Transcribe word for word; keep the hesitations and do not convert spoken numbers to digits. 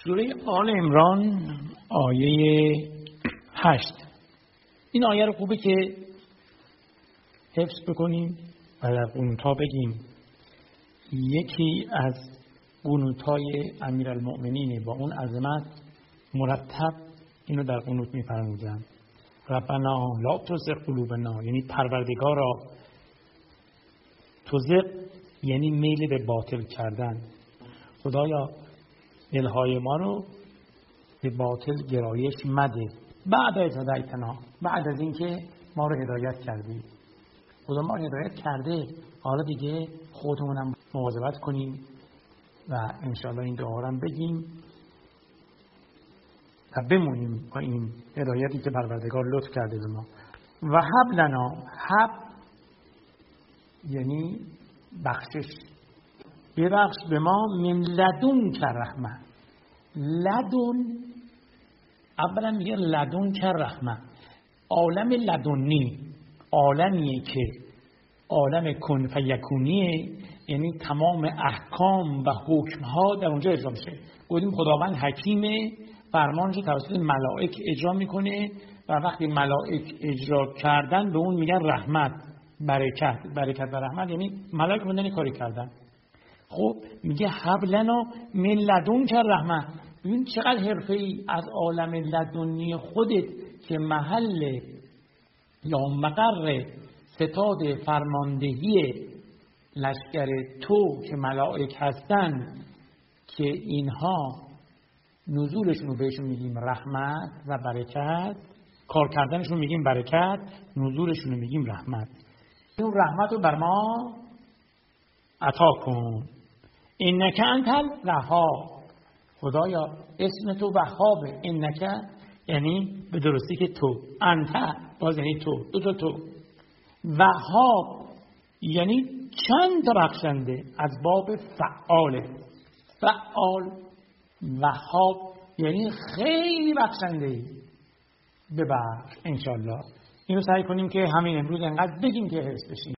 سوره آل عمران آیه هشت. این آیه رو خوبه که حفظ بکنیم و در قنوت‌ها بگیم. یکی از قنوت‌های امیرالمؤمنین با اون عظمت مرتب اینو در قنوت می‌فرمودن: ربنا لا تزغ قلوبنا، یعنی پروردگارا. تزغ یعنی میل به باطل کردن. خدایا دلهای ما رو به باطل گرایش مده. بعد از هدایتنا، بعد از اینکه ما رو هدایت کردی. خدا ما رو هدایت کرده، حالا دیگه خودمونم مواظبت کنیم و انشاءالله این دعا رو بگیم و بمونیم با این هدایتی که پروردگار لطف کرده به ما. و هب لنا، هب یعنی بخشش، ببخش به ما من لدن که رحمه. لدن اولا میگه لدن که رحمه. عالم لدنی عالمیه که عالم کن فیکونیه، یعنی تمام احکام و حکمها در اونجا اجرا میشه. گفتیم خداوند حکیمه، فرمانش توسط ملائک اجرا میکنه و وقتی ملائک اجرا کردن به اون میگن رحمت، برکت. برکت و رحمت یعنی ملائک بودن کاری کردن. خب میگه هب لنا من لدن که رحمت. ببین چقدر حرفه‌ای از عالم لدنی خودت که محل یا مقر ستاد فرماندهی لشکر تو که ملائک هستن، که اینها نزولشون رو بهشون میگیم رحمت و برکت، کار کردنشون میگیم برکت، نزولشون رو میگیم رحمت. این رحمت رو بر ما عطا کن. انک انت الوهاب. خدایا اسم تو وهابه. انک یعنی به درستی که تو، انت باز یعنی تو، دو تا تو. وهاب یعنی چند تا بخشنده، از باب فعاله. فعال. وهاب یعنی خیلی بخشنده. ببخش انشالله. اینو سعی کنیم که همین امروز انقدر بگیم که حفظ بشیم.